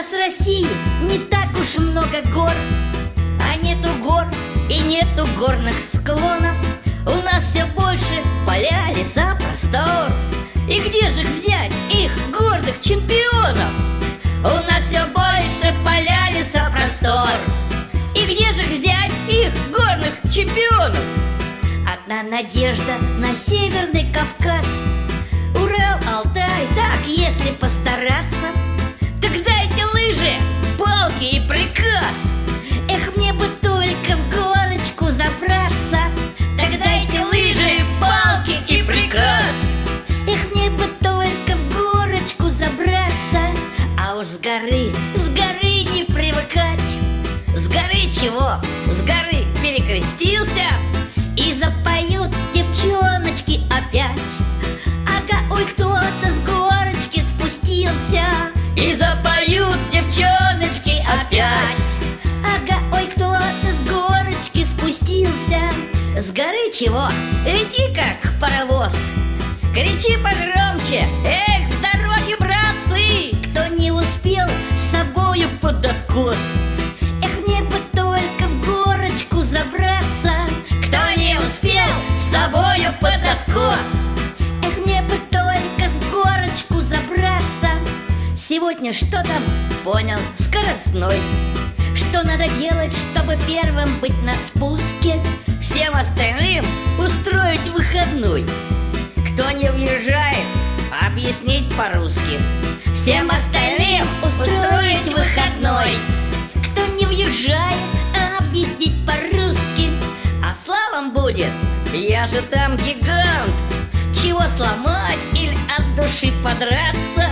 нас в России не так уж много гор, а нету гор и нету горных склонов. У нас все больше поля, леса, простор. И где же взять их гордых чемпионов? У нас все больше поля, леса, простор. И где же взять их горных чемпионов? Одна надежда на Северный Кавказ, Урал, Алтай, так если постараться. Так дайте лыжи, палки и приказ. Эх, мне бы только в горочку забраться. Так дайте лыжи, палки и приказ. Эх, мне бы только в горочку забраться. А уж с горы не привыкать. С горы чего? С горы перекрестился, и запоют девчоночки опять. Ага, ой, кто-то с горочки спустился, и запоют девчоночки опять. Ага, ой, кто-то с горочки спустился. С горы чего? Лети как паровоз, кричи погромче, эх, с дороги, братцы! Кто не успел с собою под откос. Эх, мне бы только в горочку забраться. Кто не успел с собою под откос. Эх, мне бы только в горочку забраться. Сегодня что там? Понял, скоростной. Что надо делать, чтобы первым быть на спуске? Всем остальным устроить выходной. Кто не въезжает, объяснить по-русски. Всем остальным устроить выходной. Кто не въезжает, объяснить по-русски. А славам будет, я же там гигант. Чего сломать или от души подраться?